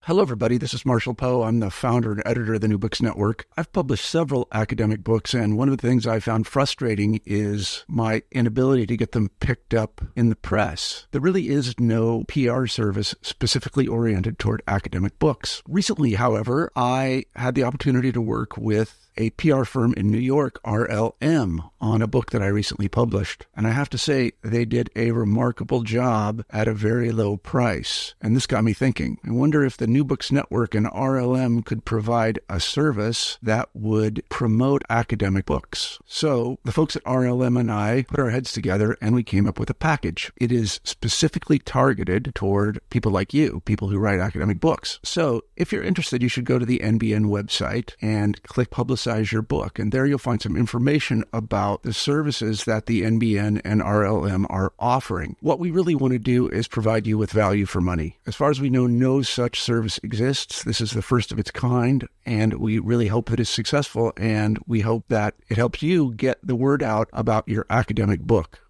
Hello, everybody. This is Marshall Poe. I'm the founder and editor of the New Books Network. I've published several academic books, and one of the things I found frustrating is my inability to get them picked up in the press. There really is no PR service specifically oriented toward academic books. Recently, however, I had the opportunity to work with a PR firm in New York, RLM, on a book that I recently published. And I have to say, they did a remarkable job at a very low price. And this got me thinking. I wonder if the New Books Network and RLM could provide a service that would promote academic books. So the folks at RLM and I put our heads together and we came up with a package. It is specifically targeted toward people like you, people who write academic books. So if you're interested, you should go to the NBN website and click Publicize Your Book. And there you'll find some information about the services that the NBN and RLM are offering. What we really want to do is provide you with value for money. As far as we know, no such service exists. This is the first of its kind, and we really hope that it's successful, and we hope that it helps you get the word out about your academic book.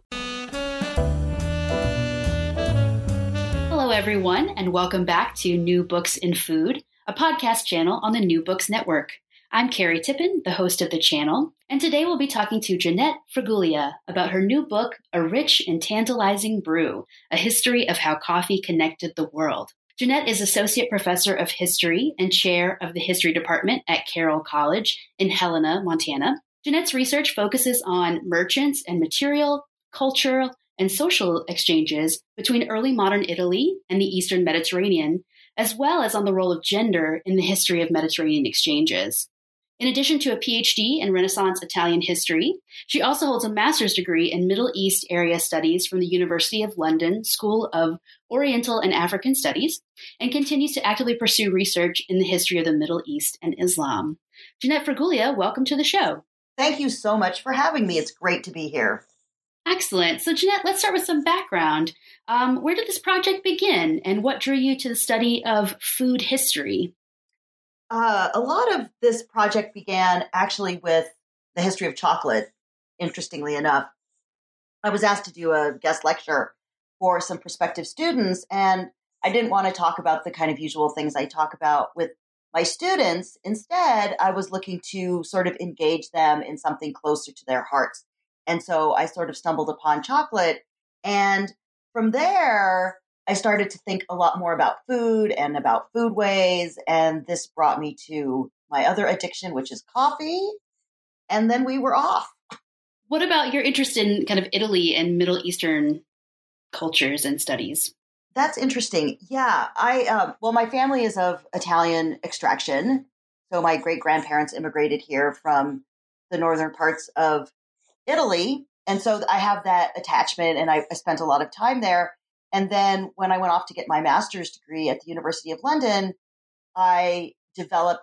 Hello, everyone, and welcome back to New Books in Food, a podcast channel on the New Books Network. I'm Carrie Tippin, the host of the channel, and today we'll be talking to Jeanette Fraguglia about her new book, A Rich and Tantalizing Brew, A History of How Coffee Connected the World. Jeanette is Associate Professor of History and Chair of the History Department at Carroll College in Helena, Montana. Jeanette's research focuses on merchants and material, cultural, and social exchanges between early modern Italy and the Eastern Mediterranean, as well as on the role of gender in the history of Mediterranean exchanges. In addition to a PhD in Renaissance Italian history, she also holds a master's degree in Middle East Area Studies from the University of London School of Oriental and African Studies, and continues to actively pursue research in the history of the Middle East and Islam. Jeanette Fraguglia, welcome to the show. Thank you so much for having me. It's great to be here. Excellent. So, Jeanette, let's start with some background. Where did this project begin, and what drew you to the study of food history? A lot of this project began actually with the history of chocolate, interestingly enough. I was asked to do a guest lecture for some prospective students, and I didn't want to talk about the kind of usual things I talk about with my students. Instead, I was looking to sort of engage them in something closer to their hearts. And so I sort of stumbled upon chocolate. And from there, I started to think a lot more about food and about foodways. And this brought me to my other addiction, which is coffee. And then we were off. What about your interest in kind of Italy and Middle Eastern cultures and studies? That's interesting. Yeah, my family is of Italian extraction. So my great-grandparents immigrated here from the northern parts of Italy. And so I have that attachment, and I spent a lot of time there. And then when I went off to get my master's degree at the University of London, I developed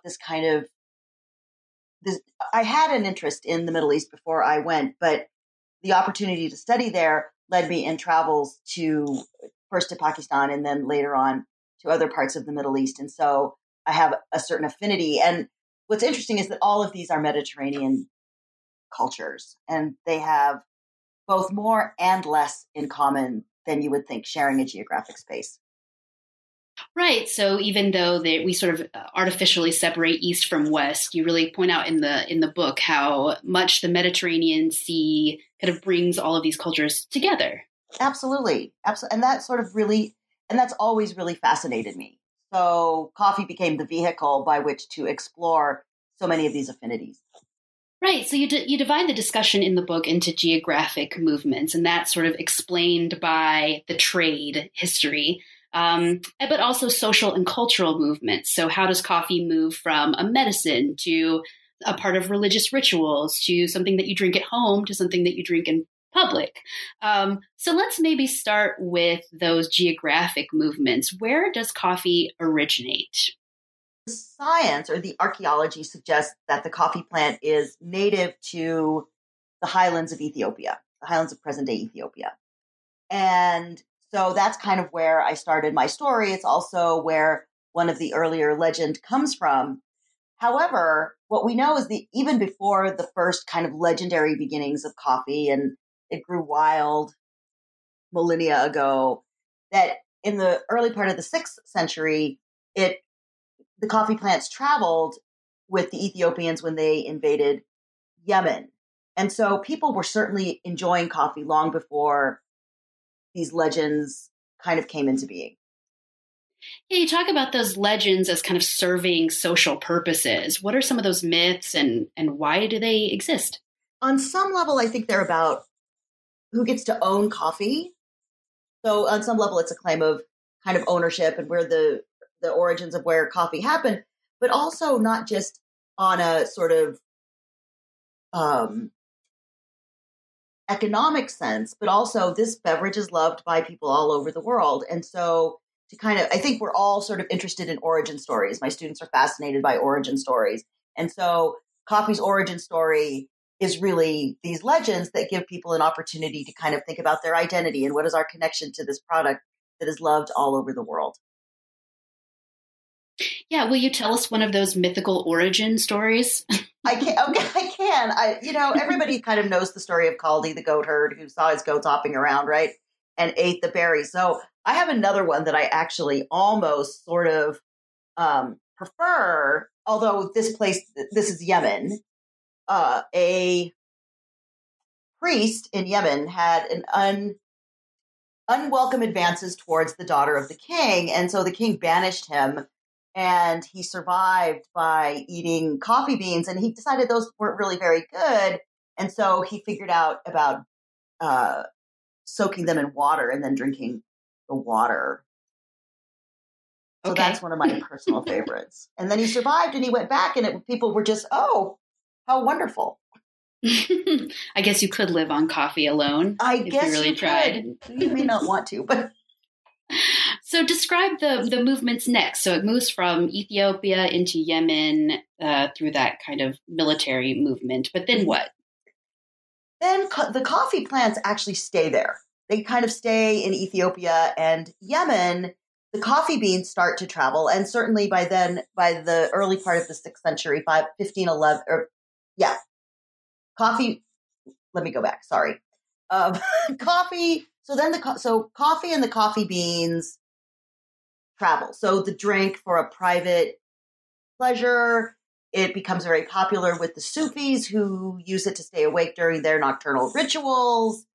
I had an interest in the Middle East before I went, but the opportunity to study there led me in travels first to Pakistan and then later on to other parts of the Middle East. And so I have a certain affinity. And what's interesting is that all of these are Mediterranean cultures, and they have both more and less in common than you would think, sharing a geographic space. Right. So even though we sort of artificially separate East from West, you really point out in the book how much the Mediterranean Sea kind of brings all of these cultures together. Absolutely. Absolutely. And that's always really fascinated me. So coffee became the vehicle by which to explore so many of these affinities. Right. So you divide the discussion in the book into geographic movements, and that's sort of explained by the trade history, but also social and cultural movements. So how does coffee move from a medicine to a part of religious rituals to something that you drink at home to something that you drink in public? So let's maybe start with those geographic movements. Where does coffee originate? The science or the archaeology suggests that the coffee plant is native to the highlands of Ethiopia, the highlands of present-day Ethiopia. And so that's kind of where I started my story. It's also where one of the earlier legend comes from. However, what we know is that even before the first kind of legendary beginnings of coffee, and it grew wild millennia ago, that in the early part of the 6th century, it the coffee plants traveled with the Ethiopians when they invaded Yemen. And so people were certainly enjoying coffee long before these legends kind of came into being. Yeah, you talk about those legends as kind of serving social purposes. What are some of those myths and why do they exist? On some level, I think they're about who gets to own coffee. So on some level, it's a claim of kind of ownership and where the origins of where coffee happened, but also not just on a sort of economic sense, but also this beverage is loved by people all over the world. And so I think we're all sort of interested in origin stories. My students are fascinated by origin stories. And so coffee's origin story is really these legends that give people an opportunity to kind of think about their identity and what is our connection to this product that is loved all over the world. Yeah, will you tell us one of those mythical origin stories? I can. Okay, I can. Everybody kind of knows the story of Kaldi, the goat herd who saw his goats hopping around, right, and ate the berries. So I have another one that I actually almost sort of prefer, although this is Yemen. A priest in Yemen had an unwelcome advances towards the daughter of the king, and so the king banished him. And he survived by eating coffee beans, and he decided those weren't really very good. And so he figured out about soaking them in water and then drinking the water. So That's one of my personal favorites. And then he survived and he went back, and people were just, oh, how wonderful. I guess you could live on coffee alone. If you really tried. You may not want to, but... So describe the movements next. So it moves from Ethiopia into Yemen through that kind of military movement. But then what? Then the coffee plants actually stay there. They kind of stay in Ethiopia and Yemen. The coffee beans start to travel. And certainly by the early part of the 6th century, 1511, coffee, let me go back, sorry. Coffee, so coffee and the coffee beans travel. So the drink for a private pleasure, it becomes very popular with the Sufis who use it to stay awake during their nocturnal rituals,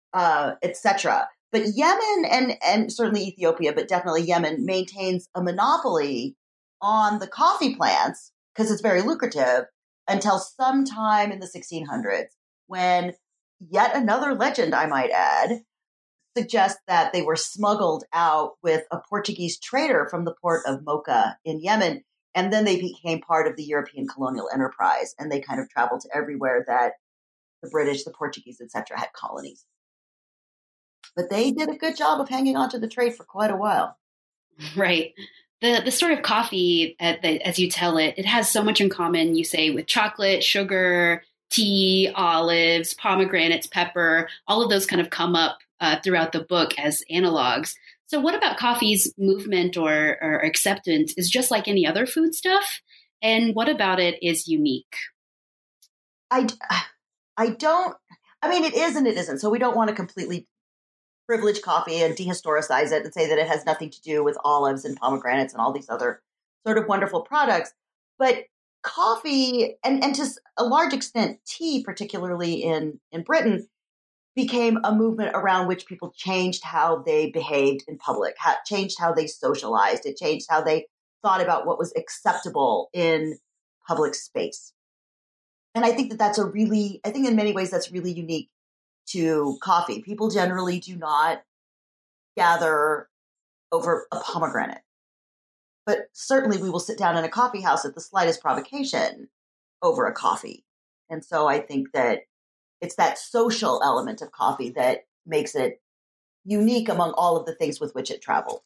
etc. But Yemen and certainly Ethiopia, but definitely Yemen maintains a monopoly on the coffee plants because it's very lucrative until sometime in the 1600s when yet another legend, I might add, suggests that they were smuggled out with a Portuguese trader from the port of Mocha in Yemen. And then they became part of the European colonial enterprise. And they kind of traveled to everywhere that the British, the Portuguese, etc., had colonies. But they did a good job of hanging on to the trade for quite a while. Right. The story of coffee, as you tell it, it has so much in common, you say, with chocolate, sugar, tea, olives, pomegranates, pepper. All of those kind of come up throughout the book as analogs. So what about coffee's movement or acceptance is just like any other foodstuff? And what about it is unique? I don't, it is and it isn't. So we don't want to completely privilege coffee and dehistoricize it and say that it has nothing to do with olives and pomegranates and all these other sort of wonderful products. But coffee and to a large extent tea, particularly in Britain, became a movement around which people changed how they behaved in public, changed how they socialized. It changed how they thought about what was acceptable in public space. And I think that's in many ways that's really unique to coffee. People generally do not gather over a pomegranate. But certainly we will sit down in a coffee house at the slightest provocation over a coffee. And so I think that it's that social element of coffee that makes it unique among all of the things with which it travels.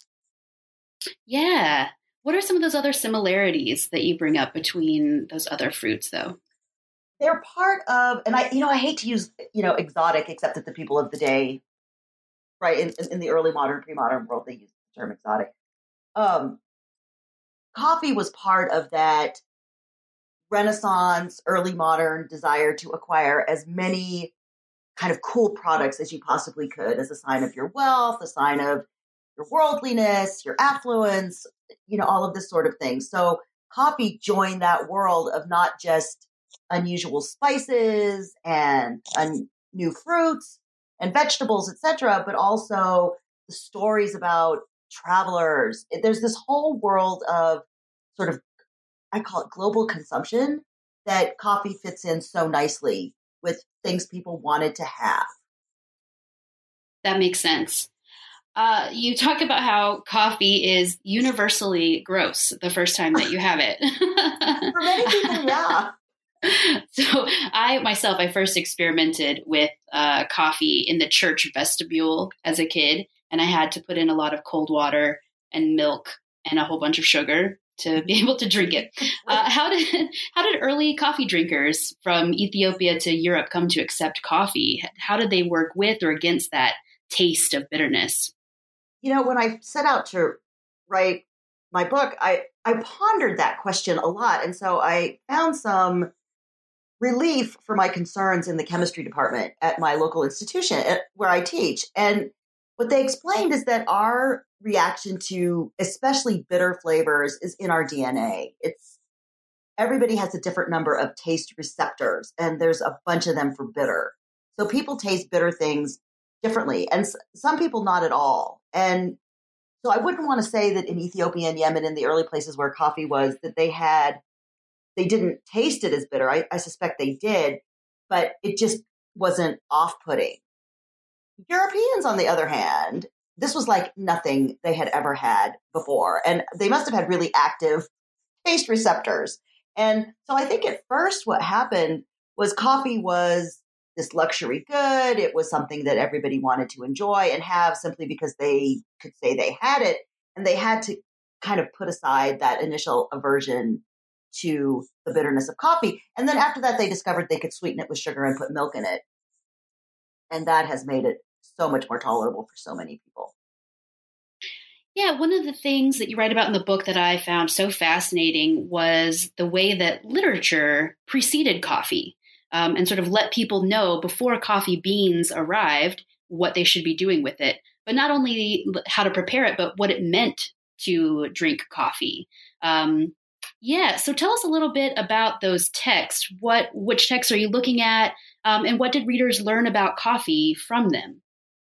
Yeah. What are some of those other similarities that you bring up between those other fruits, though? They're part of, and I hate to use, exotic, except that the people of the day, right, in the early modern, pre-modern world, they use the term exotic. Coffee was part of that Renaissance, early modern desire to acquire as many kind of cool products as you possibly could as a sign of your wealth, a sign of your worldliness, your affluence, all of this sort of thing. So coffee joined that world of not just unusual spices and new fruits and vegetables, etc., but also the stories about travelers. There's this whole world of sort of, I call it global consumption, that coffee fits in so nicely with things people wanted to have. That makes sense. You talk about how coffee is universally gross the first time that you have it. For many people, yeah. So I first experimented with coffee in the church vestibule as a kid, and I had to put in a lot of cold water and milk and a whole bunch of sugar to be able to drink it. How did early coffee drinkers from Ethiopia to Europe come to accept coffee? How did they work with or against that taste of bitterness? When I set out to write my book, I pondered that question a lot. And so I found some relief for my concerns in the chemistry department at my local institution where I teach. And what they explained is that our reaction to especially bitter flavors is in our DNA. Everybody has a different number of taste receptors, and there's a bunch of them for bitter. So people taste bitter things differently, and some people not at all. And so I wouldn't want to say that in Ethiopia and Yemen, in the early places where coffee was, that they didn't taste it as bitter. I suspect they did, but it just wasn't off-putting. Europeans, on the other hand, this was like nothing they had ever had before. And they must have had really active taste receptors. And so I think at first what happened was coffee was this luxury good. It was something that everybody wanted to enjoy and have simply because they could say they had it. And they had to kind of put aside that initial aversion to the bitterness of coffee. And then after that, they discovered they could sweeten it with sugar and put milk in it. And that has made it so much more tolerable for so many people. Yeah, one of the things that you write about in the book that I found so fascinating was the way that literature preceded coffee and sort of let people know before coffee beans arrived what they should be doing with it, but not only how to prepare it, but what it meant to drink coffee. So tell us a little bit about those texts. Which texts are you looking at, and what did readers learn about coffee from them?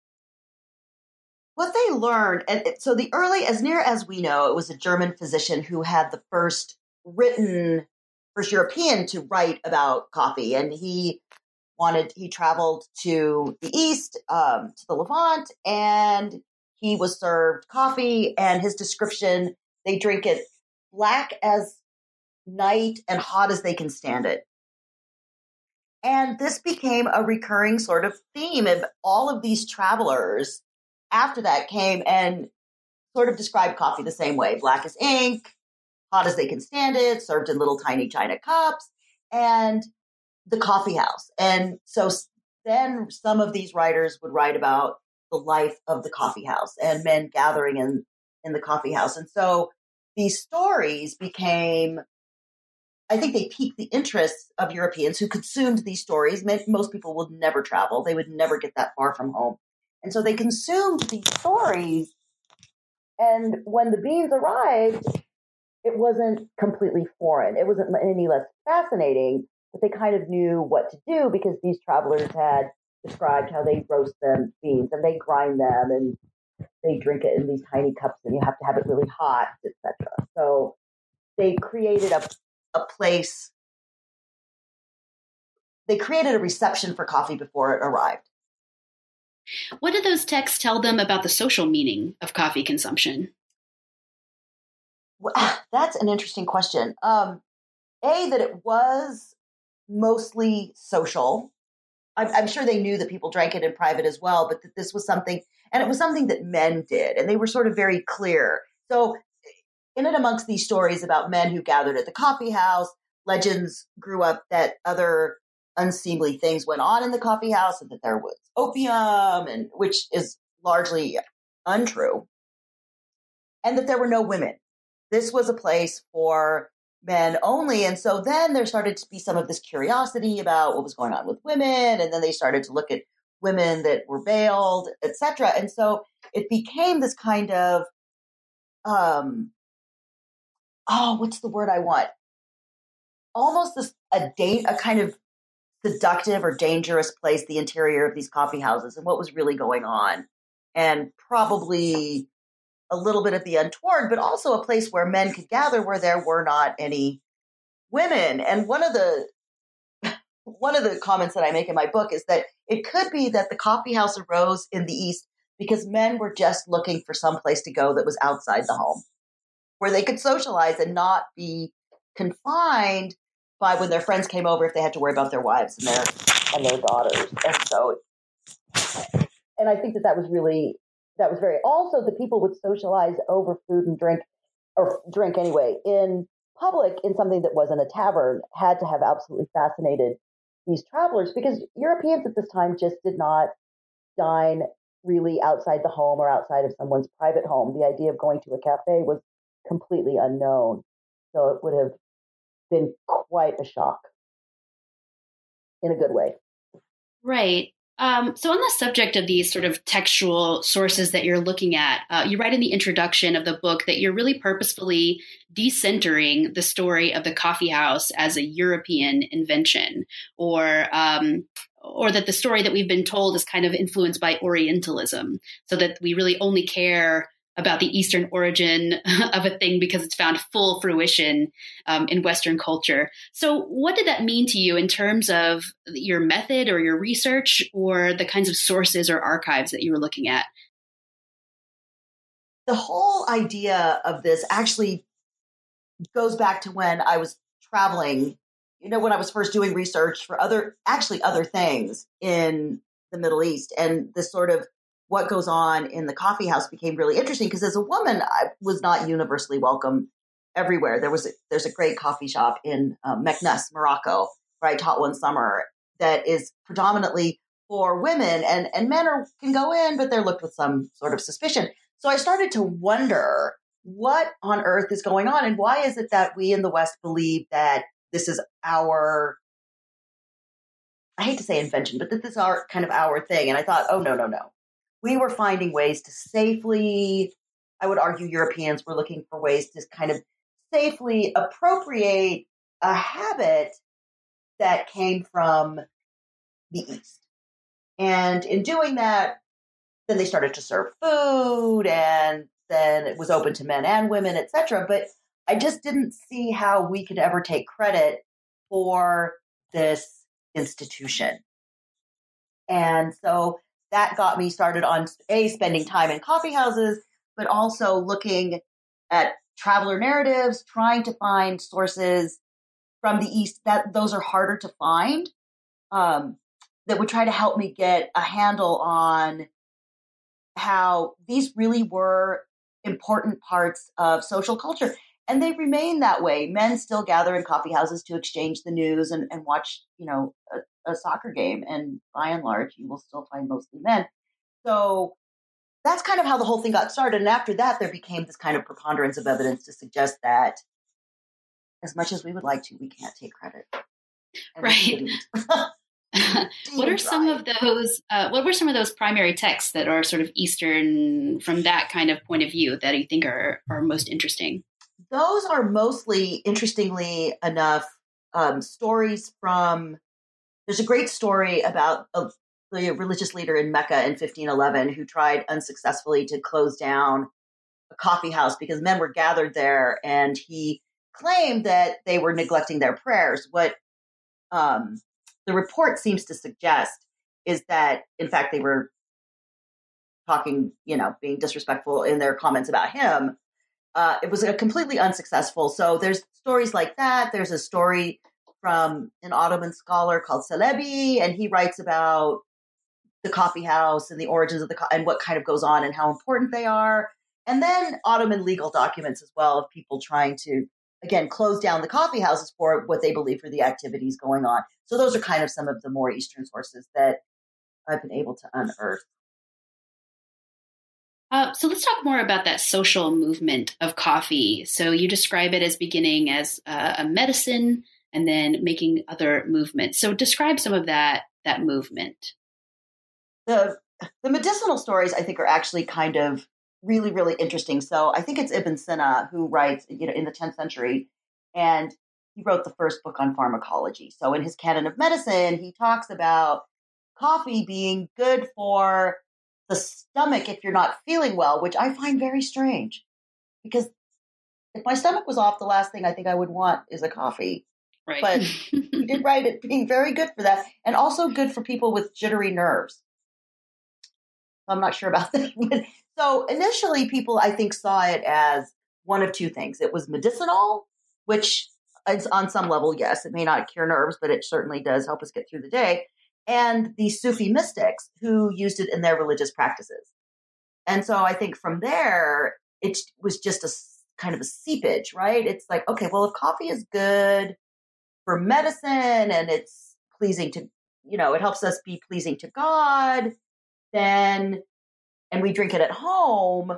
What they learned, and so the early, as near as we know, it was a German physician who had the first European to write about coffee, and he traveled to the east, to the Levant, and he was served coffee, and his description, they drink it black as night and hot as they can stand it. And this became a recurring sort of theme of all of these travelers after that came and sort of described coffee the same way. Black as ink, hot as they can stand it, served in little tiny china cups, and the coffee house. And so then some of these writers would write about the life of the coffee house and men gathering in the coffee house. And so these stories became, I think they piqued the interest of Europeans who consumed these stories. Most people would never travel. They would never get that far from home. And so they consumed these stories. And when the beans arrived, it wasn't completely foreign. It wasn't any less fascinating, but they kind of knew what to do because these travelers had described how they roast them beans and they grind them and they drink it in these tiny cups and you have to have it really hot, etc. So they created a place. They created a reception for coffee before it arrived. What did those texts tell them about the social meaning of coffee consumption? Well, that's an interesting question. That it was mostly social. I'm sure they knew that people drank it in private as well, but that this was something, and it was something that men did, and they were sort of very clear. So in and amongst these stories about men who gathered at the coffee house, legends grew up that other unseemly things went on in the coffee house and that there was opium, and which is largely untrue, and that there were no women. This was a place for men only. And so then there started to be some of this curiosity about what was going on with women. And then they started to look at women that were veiled, etc. And so it became this kind of what's the word I want? Almost a kind of seductive or dangerous place, the interior of these coffee houses, and what was really going on. And probably a little bit of the untoward, but also a place where men could gather where there were not any women. And one of the comments that I make in my book is that it could be that the coffee house arose in the East because men were just looking for some place to go that was outside the home, where they could socialize and not be confined by when their friends came over if they had to worry about their wives and their daughters. And I think that was very, also the people would socialize over food and drink, or drink anyway, in public in something that wasn't a tavern, had to have absolutely fascinated these travelers, because Europeans at this time just did not dine really outside the home or outside of someone's private home. The idea of going to a cafe was completely unknown. So it would have been quite a shock in a good way. Right. So on the subject of these sort of textual sources that you're looking at, you write in the introduction of the book that you're really purposefully decentering the story of the coffee house as a European invention, or that the story that we've been told is kind of influenced by Orientalism, so that we really only care about the Eastern origin of a thing because it's found full fruition in Western culture. So what did that mean to you in terms of your method or your research, or the kinds of sources or archives that you were looking at? The whole idea of this actually goes back to when I was traveling, when I was first doing research for other things in the Middle East, and this sort of what goes on in the coffee house became really interesting, because as a woman, I was not universally welcome everywhere. There's a great coffee shop in Meknes, Morocco, where I taught one summer, that is predominantly for women, and men can go in, but they're looked with some sort of suspicion. So I started to wonder what on earth is going on, and why is it that we in the West believe that this is our, I hate to say invention, but that this is our kind of our thing. And I thought, oh, no. We were finding ways to safely, I would argue Europeans were looking for ways to kind of safely appropriate a habit that came from the East. And in doing that, then they started to serve food, and then it was open to men and women, etc. But I just didn't see how we could ever take credit for this institution. And so that got me started on spending time in coffee houses, but also looking at traveler narratives, trying to find sources from the East that those are harder to find, that would try to help me get a handle on how these really were important parts of social culture. And they remain that way. Men still gather in coffee houses to exchange the news and watch, a soccer game. And by and large, you will still find mostly men. So that's kind of how the whole thing got started. And after that, there became this kind of preponderance of evidence to suggest that as much as we would like to, we can't take credit. Right. What are some of those? What were some of those primary texts that are sort of Eastern from that kind of point of view that you think are most interesting? Those are mostly, interestingly enough, stories from. There's a great story about the religious leader in Mecca in 1511 who tried unsuccessfully to close down a coffee house because men were gathered there, and he claimed that they were neglecting their prayers. What the report seems to suggest is that, in fact, they were talking, being disrespectful in their comments about him. It was a completely unsuccessful. So there's stories like that. There's a story from an Ottoman scholar called Celebi, and he writes about the coffee house and the origins of and what kind of goes on and how important they are. And then Ottoman legal documents as well of people trying to, again, close down the coffee houses for what they believe are the activities going on. So those are kind of some of the more Eastern sources that I've been able to unearth. So let's talk more about that social movement of coffee. So you describe it as beginning as a medicine and then making other movements. So describe some of that movement. The medicinal stories, I think, are actually kind of really, really interesting. So I think it's Ibn Sina who writes, in the 10th century, and he wrote the first book on pharmacology. So in his Canon of Medicine, he talks about coffee being good for the stomach if you're not feeling well, which I find very strange, because if my stomach was off, the last thing I think I would want is a coffee. Right. But he did write it being very good for that, and also good for people with jittery nerves. I'm not sure about that. So initially, people, I think, saw it as one of two things. It was medicinal, which is on some level, yes, it may not cure nerves, but it certainly does help us get through the day. And the Sufi mystics who used it in their religious practices. And so I think from there, it was just a kind of a seepage, right? It's like, okay, well, if coffee is good for medicine and it's pleasing to, it helps us be pleasing to God, then, and we drink it at home,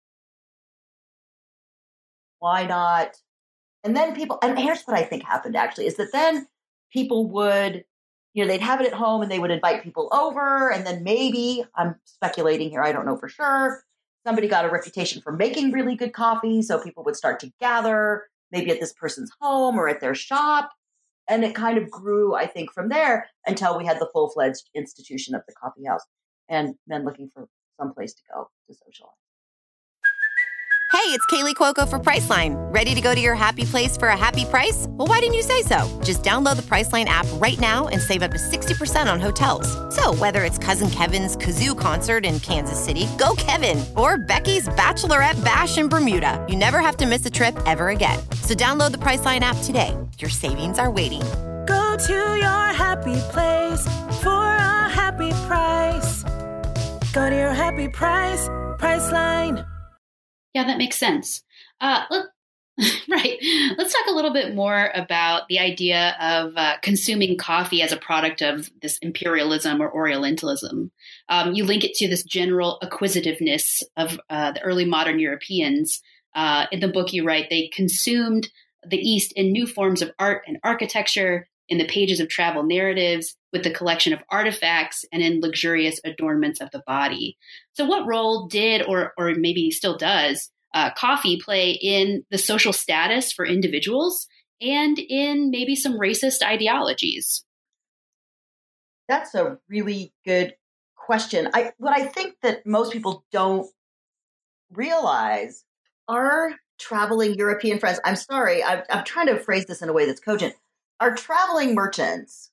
why not? And then people, and here's what I think happened actually, is that then people would, they'd have it at home and they would invite people over. And then maybe, I'm speculating here, I don't know for sure, somebody got a reputation for making really good coffee. So people would start to gather, maybe at this person's home or at their shop. And it kind of grew, I think, from there until we had the full-fledged institution of the coffee house and men looking for some place to go to socialize. Hey, it's Kaylee Cuoco for Priceline. Ready to go to your happy place for a happy price? Well, why didn't you say so? Just download the Priceline app right now and save up to 60% on hotels. So whether it's Cousin Kevin's Kazoo Concert in Kansas City, go Kevin, or Becky's Bachelorette Bash in Bermuda, you never have to miss a trip ever again. So download the Priceline app today. Your savings are waiting. Go to your happy place for a happy price. Go to your happy price, Priceline. Yeah, that makes sense. Right. Let's talk a little bit more about the idea of consuming coffee as a product of this imperialism or Orientalism. You link it to this general acquisitiveness of the early modern Europeans. In the book you write, they consumed the East in new forms of art and architecture, in the pages of travel narratives, with the collection of artifacts, and in luxurious adornments of the body. So what role did, or maybe still does, coffee play in the social status for individuals and in maybe some racist ideologies? That's a really good question. What I think that most people don't realize, our traveling European friends, I'm sorry, I'm trying to phrase this in a way that's cogent. Our traveling merchants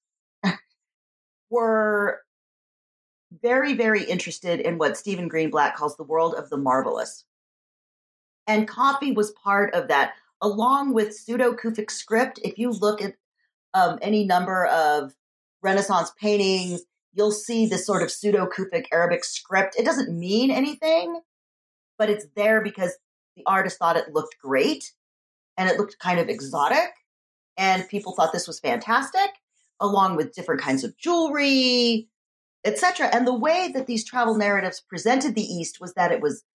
were very, very interested in what Stephen Greenblatt calls the world of the marvelous. And coffee was part of that, along with pseudo-Kufic script. If you look at any number of Renaissance paintings, you'll see this sort of pseudo-Kufic Arabic script. It doesn't mean anything, but it's there because the artist thought it looked great and it looked kind of exotic. And people thought this was fantastic, along with different kinds of jewelry, etc. And the way that these travel narratives presented the East was that it was,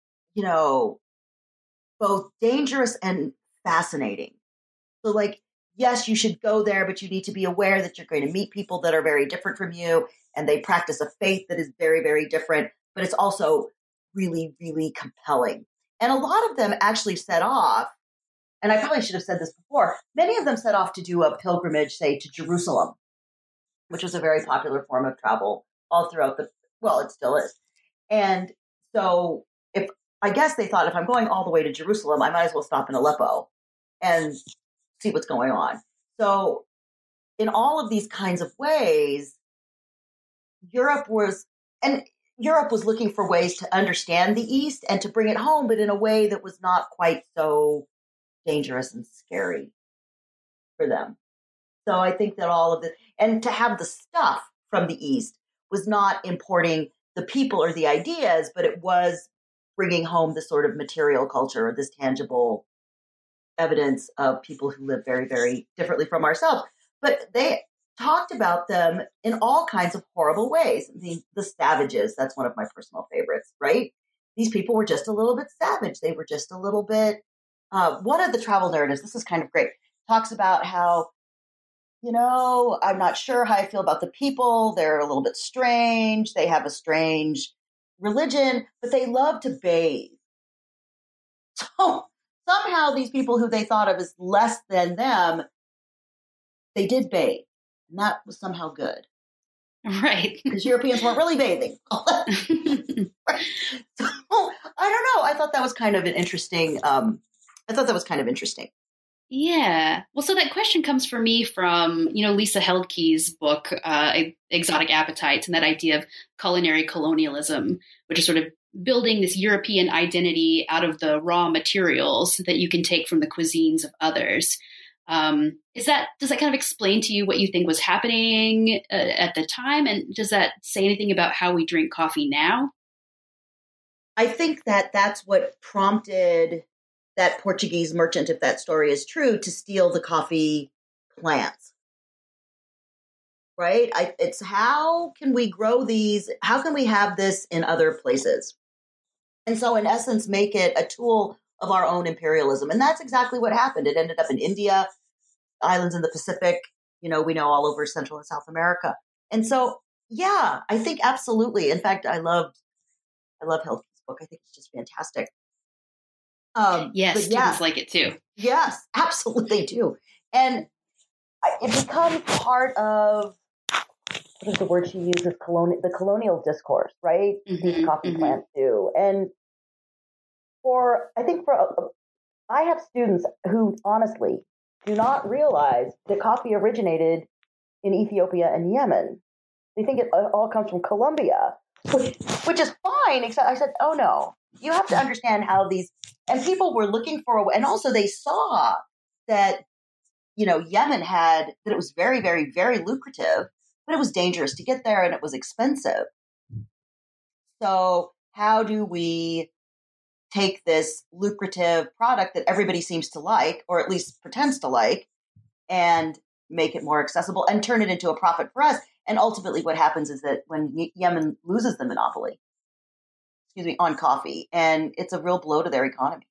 both dangerous and fascinating. So like, yes, you should go there, but you need to be aware that you're going to meet people that are very different from you, and they practice a faith that is very, very different, but it's also really, really compelling. And a lot of them actually set off, and I probably should have said this before, many of them set off to do a pilgrimage, say, to Jerusalem, which was a very popular form of travel all throughout it still is. And so I guess they thought, if I'm going all the way to Jerusalem, I might as well stop in Aleppo and see what's going on. So in all of these kinds of ways, Europe was looking for ways to understand the East and to bring it home, but in a way that was not quite so dangerous and scary for them. So I think that all of this, and to have the stuff from the East, was not importing the people or the ideas, but it was bringing home the sort of material culture, or this tangible evidence of people who live very, very differently from ourselves. But they talked about them in all kinds of horrible ways. The savages, that's one of my personal favorites, right? These people were just a little bit savage. They were just a little bit, one of the travel narratives, this is kind of great, talks about how, I'm not sure how I feel about the people. They're a little bit strange. They have a strange religion, but they love to bathe. So somehow these people who they thought of as less than them, they did bathe. And that was somehow good. Right. Because Europeans weren't really bathing. Right. So I don't know. I thought that was kind of an interesting, Yeah. Well, so that question comes for me from, Lisa Heldke's book, Exotic Appetites, and that idea of culinary colonialism, which is sort of building this European identity out of the raw materials that you can take from the cuisines of others. Does that kind of explain to you what you think was happening at the time? And does that say anything about how we drink coffee now? I think that that's what prompted that Portuguese merchant, if that story is true, to steal the coffee plants. Right? It's how can we grow these? How can we have this in other places? And so in essence, make it a tool of our own imperialism. And that's exactly what happened. It ended up in India, islands in the Pacific, we know all over Central and South America. And so, yeah, I think absolutely. In fact, I love Heldke's book. I think it's just fantastic. Yes, students like it too. Yes, absolutely do. And it becomes part of, what is the word she uses? The colonial discourse, right? These coffee plants do. And I have students who honestly do not realize that coffee originated in Ethiopia and Yemen. They think it all comes from Colombia, which is fine, except I said, oh no, you have to understand how and people were looking for, and also they saw that, Yemen that it was very, very, very lucrative, but it was dangerous to get there and it was expensive. So how do we take this lucrative product that everybody seems to like, or at least pretends to like, and make it more accessible and turn it into a profit for us? And ultimately what happens is that when Yemen loses the monopoly, on coffee, and it's a real blow to their economy.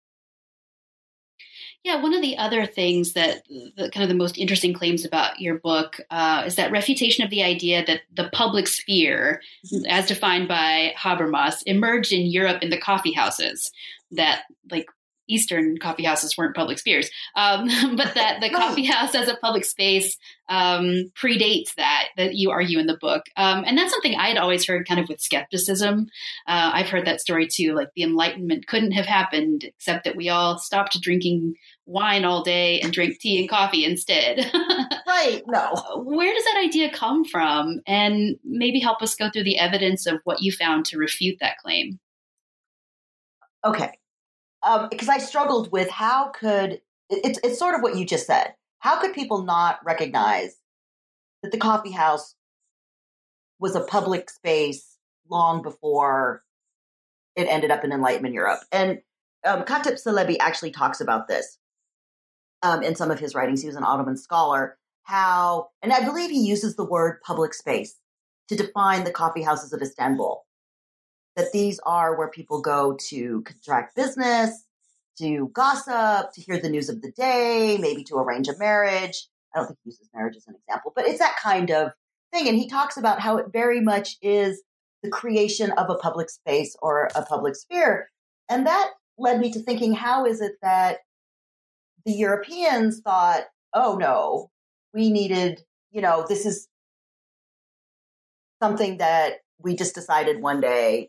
Yeah, one of the other things that kind of the most interesting claims about your book is that refutation of the idea that the public sphere, as defined by Habermas, emerged in Europe in the coffee houses, that Eastern coffee houses weren't public spheres, but that the coffee house as a public space predates that you argue in the book. And that's something I had always heard kind of with skepticism. I've heard that story too, like the Enlightenment couldn't have happened except that we all stopped drinking wine all day and drank tea and coffee instead. Right, no. Where does that idea come from? And maybe help us go through the evidence of what you found to refute that claim. Okay. Because I struggled with it's sort of what you just said. How could people not recognize that the coffee house was a public space long before it ended up in Enlightenment Europe? And Katip Salebi actually talks about this in some of his writings. He was an Ottoman scholar. And I believe he uses the word public space to define the coffee houses of Istanbul. That these are where people go to contract business, to gossip, to hear the news of the day, maybe to arrange a marriage. I don't think he uses marriage as an example, but it's that kind of thing. And he talks about how it very much is the creation of a public space or a public sphere. And that led me to thinking, how is it that the Europeans thought, oh no, we needed, this is something that we just decided one day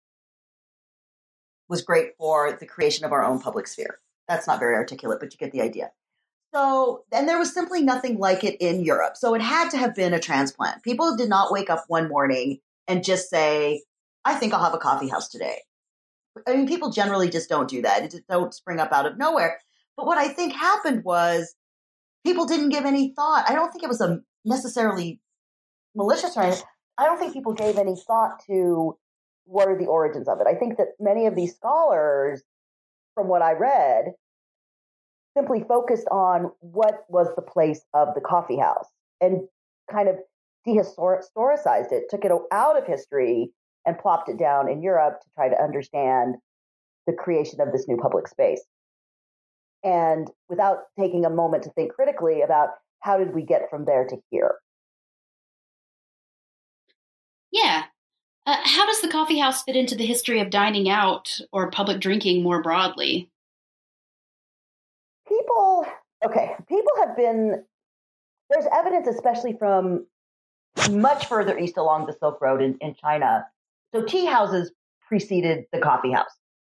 was great for the creation of our own public sphere. That's not very articulate, but you get the idea. So, and there was simply nothing like it in Europe. So it had to have been a transplant. People did not wake up one morning and just say, I think I'll have a coffee house today. I mean, people generally just don't do that. It just don't spring up out of nowhere. But what I think happened was people didn't give any thought. I don't think it was a necessarily malicious or anything. I don't think people gave any thought to what are the origins of it. I think that many of these scholars, from what I read, simply focused on what was the place of the coffee house and kind of dehistoricized it, took it out of history and plopped it down in Europe to try to understand the creation of this new public space. And without taking a moment to think critically about how did we get from there to here? Yeah. How does the coffee house fit into the history of dining out or public drinking more broadly? People have been, there's evidence, especially from much further east along the Silk Road in China. So tea houses preceded the coffee house.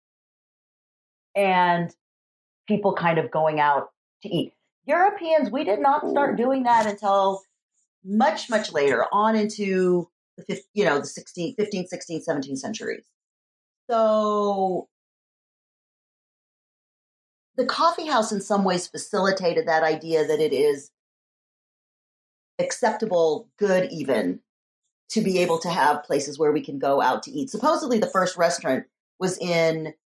And people kind of going out to eat. Europeans, we did not start doing that until much, much later, on into the 15th, 16th, 17th centuries. So the coffee house in some ways facilitated that idea that it is acceptable, good even, to be able to have places where we can go out to eat. Supposedly the first restaurant was in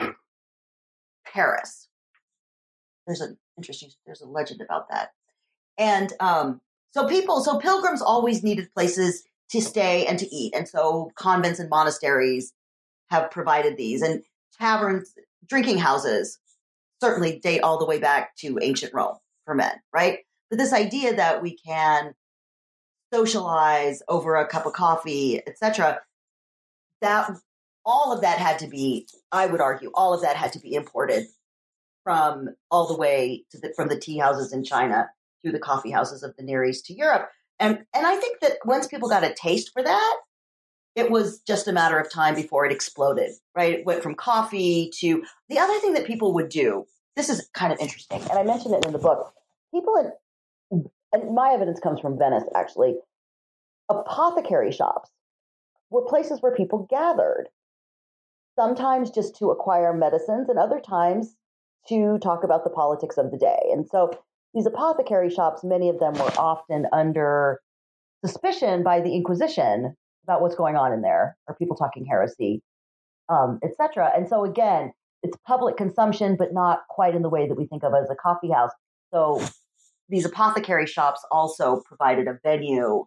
Paris. There's a legend about that. And so pilgrims always needed places to stay and to eat. And so convents and monasteries have provided these. And taverns, drinking houses, certainly date all the way back to ancient Rome for men, right? But this idea that we can socialize over a cup of coffee, etc., that all of that had to be, I would argue, all of that had to be imported from all the way to from the tea houses in China through the coffee houses of the Near East to Europe. And I think that once people got a taste for that, it was just a matter of time before it exploded, right? It went from coffee to the other thing that people would do. This is kind of interesting, and I mentioned it in the book. People, and my evidence comes from Venice, actually. Apothecary shops were places where people gathered, sometimes just to acquire medicines and other times to talk about the politics of the day. And so these apothecary shops, many of them were often under suspicion by the Inquisition about what's going on in there. Are people talking heresy, etc. And so again, it's public consumption, but not quite in the way that we think of as a coffee house. So these apothecary shops also provided a venue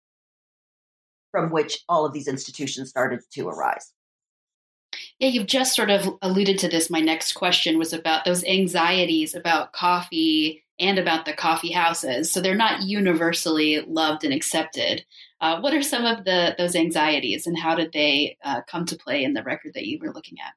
from which all of these institutions started to arise. Yeah, you've just sort of alluded to this. My next question was about those anxieties about coffee and about the coffee houses. So they're not universally loved and accepted. What are some of those anxieties, and how did they come to play in the record that you were looking at?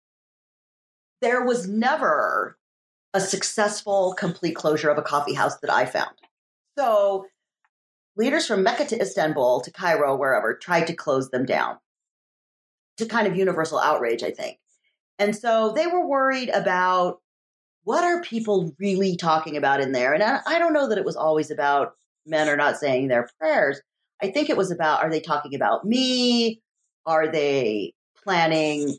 There was never a successful, complete closure of a coffee house that I found. So leaders from Mecca to Istanbul to Cairo, wherever, tried to close them down, to kind of universal outrage, I think. And so they were worried about, what are people really talking about in there? And I don't know that it was always about men are not saying their prayers. I think it was about, are they talking about me? Are they planning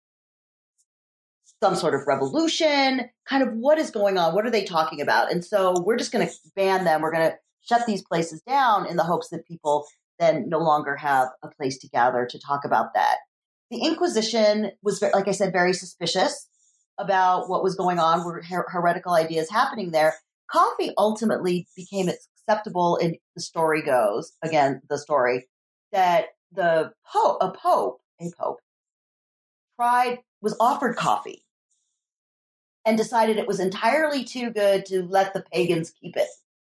some sort of revolution? Kind of what is going on? What are they talking about? And so we're just going to ban them. We're going to shut these places down in the hopes that people then no longer have a place to gather to talk about that. The Inquisition was, like I said, very suspicious about what was going on, were heretical ideas happening there. Coffee ultimately became acceptable, in the story goes, again, the story, that a pope was offered coffee and decided it was entirely too good to let the pagans keep it.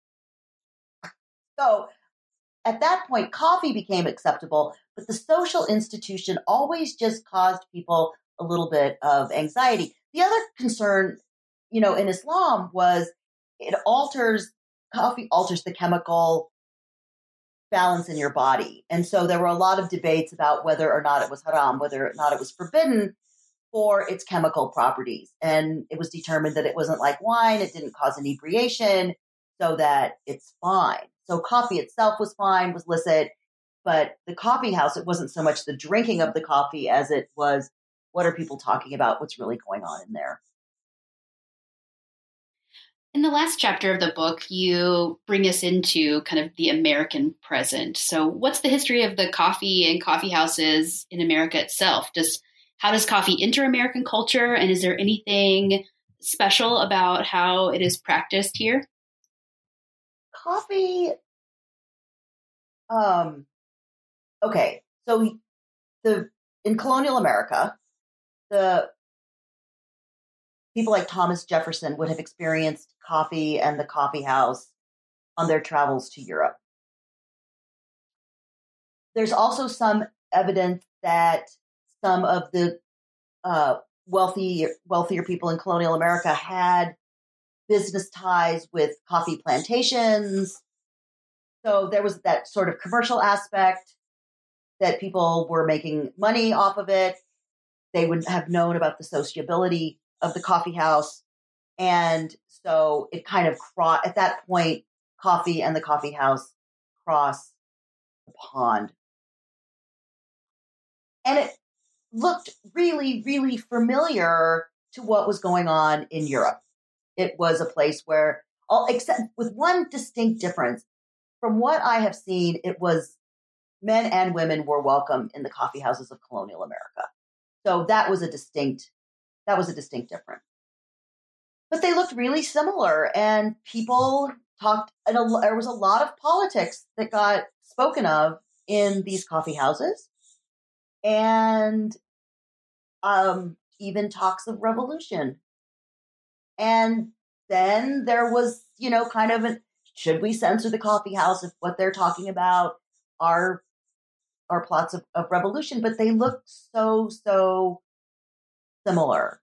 So at that point, coffee became acceptable, but the social institution always just caused people a little bit of anxiety. The other concern, in Islam was coffee alters the chemical balance in your body. And so there were a lot of debates about whether or not it was haram, whether or not it was forbidden for its chemical properties. And it was determined that it wasn't like wine, it didn't cause inebriation, so that it's fine. So coffee itself was fine, was licit, but the coffee house, it wasn't so much the drinking of the coffee as it was, what are people talking about? What's really going on in there? In the last chapter of the book, you bring us into kind of the American present. So what's the history of the coffee and coffee houses in America itself? How does coffee enter American culture? And is there anything special about how it is practiced here? Coffee. Okay. So in colonial America, the people like Thomas Jefferson would have experienced coffee and the coffee house on their travels to Europe. There's also some evidence that some of the wealthier people in colonial America had business ties with coffee plantations. So there was that sort of commercial aspect that people were making money off of it. They would have known about the sociability of the coffee house. And so it kind of at that point, coffee and the coffee house cross the pond. And it looked really, really familiar to what was going on in Europe. It was a place where, except with one distinct difference, from what I have seen, it was men and women were welcome in the coffee houses of colonial America. So that was a distinct difference. But they looked really similar, and people talked, and there was a lot of politics that got spoken of in these coffee houses, and even talks of revolution. And then there was, kind of should we censor the coffee house if what they're talking about are plots of revolution? But they look so similar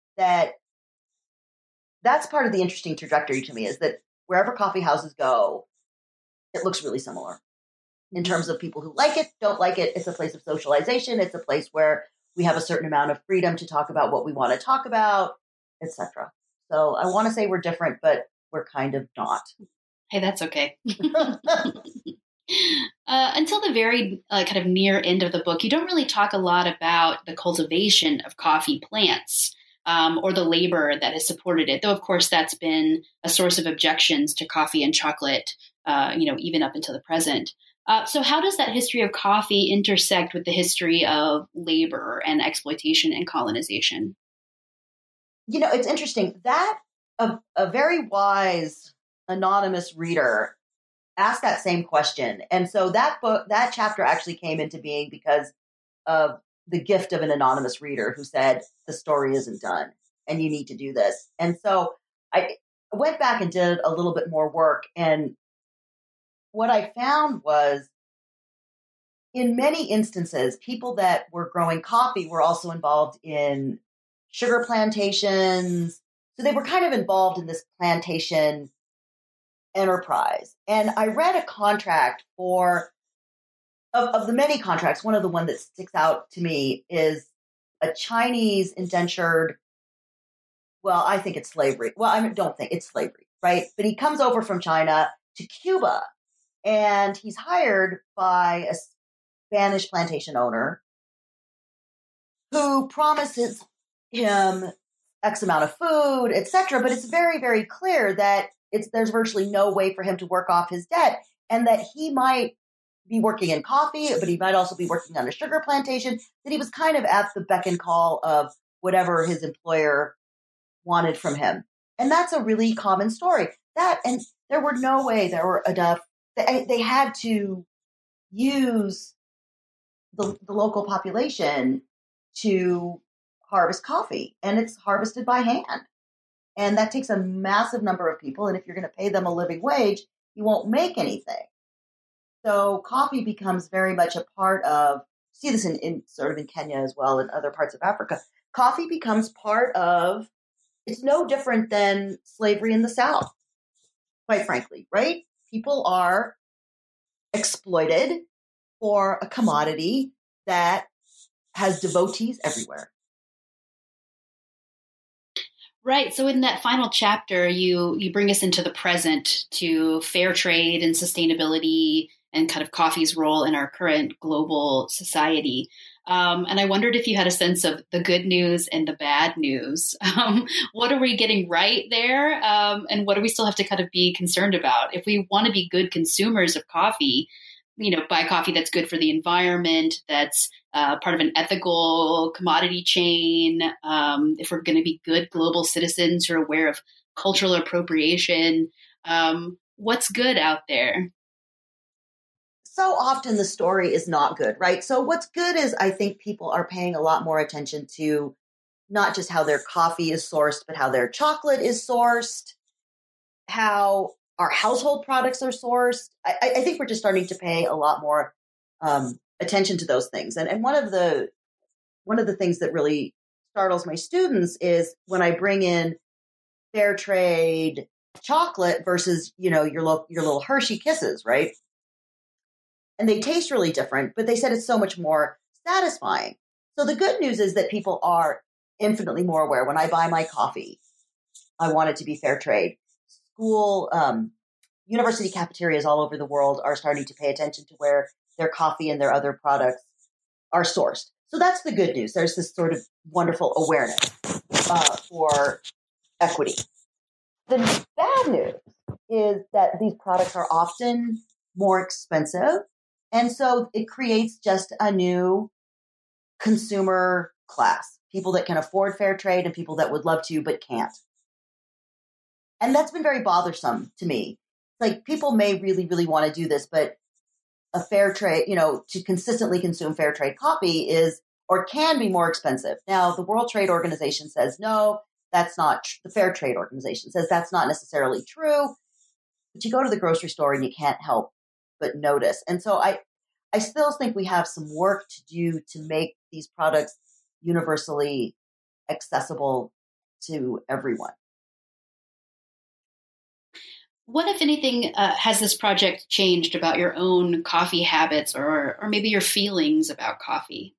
that's part of the interesting trajectory to me, is that wherever coffee houses go, it looks really similar in terms of people who like it, don't like it. It's a place of socialization. It's a place where we have a certain amount of freedom to talk about what we want to talk about, etc. So I want to say we're different, but we're kind of not. Hey, that's okay. Until the very kind of near end of the book, you don't really talk a lot about the cultivation of coffee plants or the labor that has supported it, though, of course, that's been a source of objections to coffee and chocolate, even up until the present. So how does that history of coffee intersect with the history of labor and exploitation and colonization? It's interesting that a very wise anonymous reader asked that same question. And so that chapter actually came into being because of the gift of an anonymous reader who said, the story isn't done and you need to do this. And so I went back and did a little bit more work. And what I found was, in many instances, people that were growing coffee were also involved in sugar plantations. So they were kind of involved in this plantation enterprise. And I read a contract of the many contracts, one of the one that sticks out to me is a Chinese indentured, well, I think it's slavery. Well, I don't think it's slavery, right? But he comes over from China to Cuba, and he's hired by a Spanish plantation owner who promises him X amount of food, etc. But it's very, very clear that there's virtually no way for him to work off his debt, and that he might be working in coffee, but he might also be working on a sugar plantation, that he was kind of at the beck and call of whatever his employer wanted from him. And that's a really common story. And there were no way there were enough, they had to use the local population to harvest coffee, and it's harvested by hand. And that takes a massive number of people. And if you're going to pay them a living wage, you won't make anything. So coffee becomes very much a part of, see this in sort of in Kenya as well, and other parts of Africa. Coffee becomes part of, it's no different than slavery in the South, quite frankly, right? People are exploited for a commodity that has devotees everywhere. Right. So in that final chapter, you bring us into the present to fair trade and sustainability and kind of coffee's role in our current global society. And I wondered if you had a sense of the good news and the bad news. What are we getting right there? And what do we still have to kind of be concerned about? If we want to be good consumers of coffee, buy coffee that's good for the environment, that's part of an ethical commodity chain. If we're going to be good global citizens who are aware of cultural appropriation, what's good out there? So often the story is not good, right? So what's good is, I think people are paying a lot more attention to not just how their coffee is sourced, but how their chocolate is sourced, how our household products are sourced. I think we're just starting to pay a lot more attention to those things. And one of the things that really startles my students is when I bring in fair trade chocolate versus, your little Hershey Kisses, right? And they taste really different, but they said it's so much more satisfying. So the good news is that people are infinitely more aware. When I buy my coffee, I want it to be fair trade. University cafeterias all over the world are starting to pay attention to where their coffee and their other products are sourced. So that's the good news. There's this sort of wonderful awareness for equity. The bad news is that these products are often more expensive. And so it creates just a new consumer class, people that can afford fair trade and people that would love to but can't. And that's been very bothersome to me. Like, people may really, really want to do this, but a fair trade, to consistently consume fair trade coffee is or can be more expensive. Now, the World Trade Organization says, no, that's not, the Fair Trade Organization says that's not necessarily true. But you go to the grocery store and you can't help but notice. And so I still think we have some work to do to make these products universally accessible to everyone. What, if anything, has this project changed about your own coffee habits or maybe your feelings about coffee?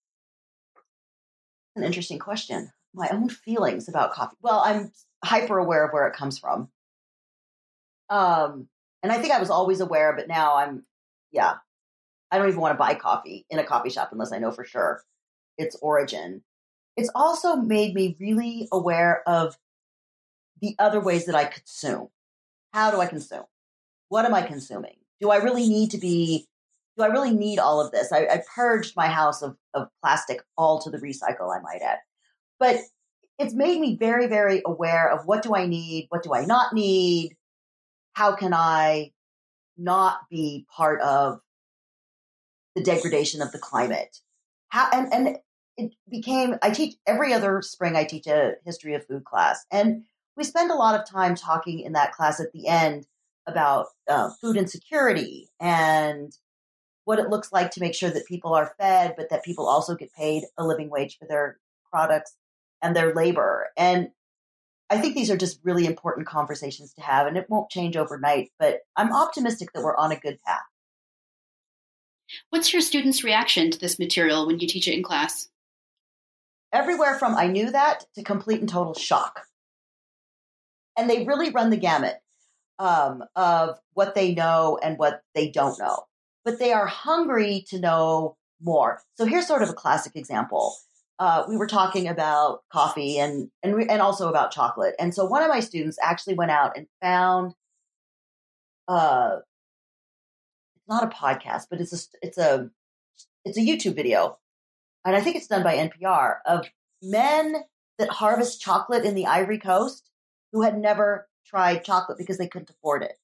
An interesting question. My own feelings about coffee. Well, I'm hyper aware of where it comes from. And I think I was always aware, but now I don't even want to buy coffee in a coffee shop unless I know for sure its origin. It's also made me really aware of the other ways that I consume. How do I consume? What am I consuming? Do I really need all of this? I purged my house of plastic all to the recycle, I might add. But it's made me very, very aware of what do I need? What do I not need? How can I not be part of the degradation of the climate? And it became, every other spring I teach a history of food class. And we spend a lot of time talking in that class at the end about food insecurity and what it looks like to make sure that people are fed, but that people also get paid a living wage for their products and their labor. And I think these are just really important conversations to have, and it won't change overnight, but I'm optimistic that we're on a good path. What's your students' reaction to this material when you teach it in class? Everywhere from I knew that to complete and total shock. And they really run the gamut of what they know and what they don't know. But they are hungry to know more. So here's sort of a classic example. We were talking about coffee and also about chocolate. And so one of my students actually went out and found, it's not a podcast, but it's a YouTube video. And I think it's done by NPR of men that harvest chocolate in the Ivory Coast who had never tried chocolate because they couldn't afford it.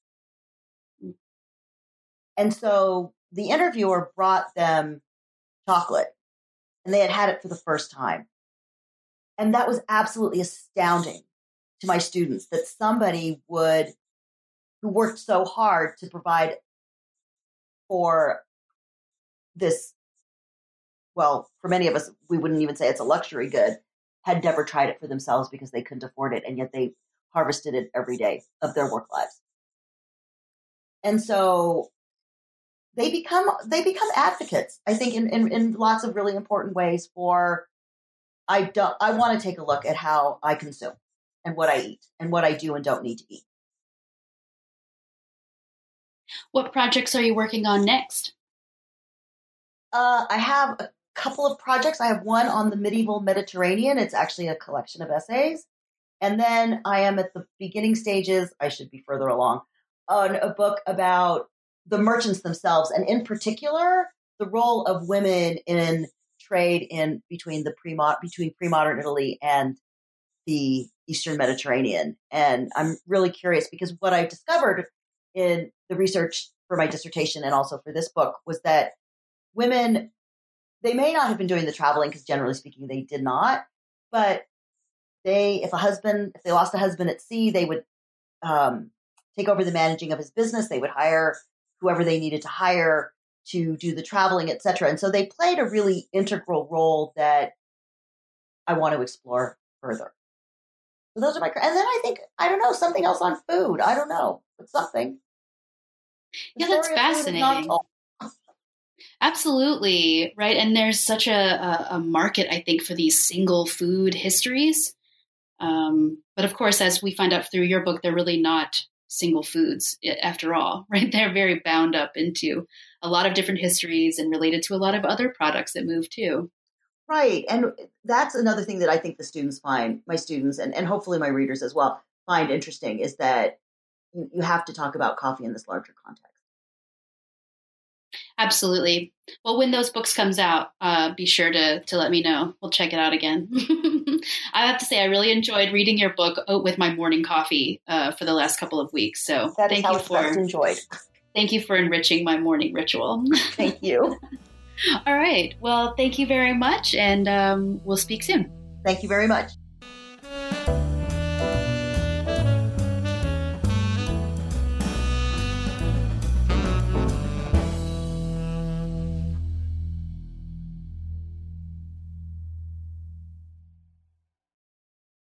And so the interviewer brought them chocolate, and they had it for the first time. And that was absolutely astounding to my students, that somebody who worked so hard to provide for this, well, for many of us, we wouldn't even say it's a luxury good, had never tried it for themselves because they couldn't afford it, and yet they harvested it every day of their work lives. And so they become advocates, I think, in lots of really important ways for, I want to take a look at how I consume and what I eat and what I do and don't need to eat. What projects are you working on next? I have a couple of projects. I have one on the medieval Mediterranean. It's actually a collection of essays. And then I am at the beginning stages, I should be further along, on a book about the merchants themselves, and in particular, the role of women in trade between pre-modern Italy and the Eastern Mediterranean. And I'm really curious because what I've discovered in the research for my dissertation and also for this book was that women, they may not have been doing the traveling because generally speaking, they did not, but if they lost a husband at sea, they would take over the managing of his business. They would hire whoever they needed to hire to do the traveling, etc. And so they played a really integral role that I want to explore further. So those are my, and then I think, I don't know, something else on food. I don't know, but something. Yeah, that's fascinating. Absolutely. Right. And there's such a market, I think, for these single food histories. But of course, as we find out through your book, they're really not single foods after all, right? They're very bound up into a lot of different histories and related to a lot of other products that move too. Right. And that's another thing that I think the students find, my students, and hopefully my readers as well, find interesting, is that you have to talk about coffee in this larger context. Absolutely. Well, when those books comes out, be sure to let me know. We'll check it out again. I have to say, I really enjoyed reading your book with my morning coffee for the last couple of weeks. So thank you for enjoyed. Thank you for enriching my morning ritual. Thank you. All right. Well, thank you very much. And we'll speak soon. Thank you very much.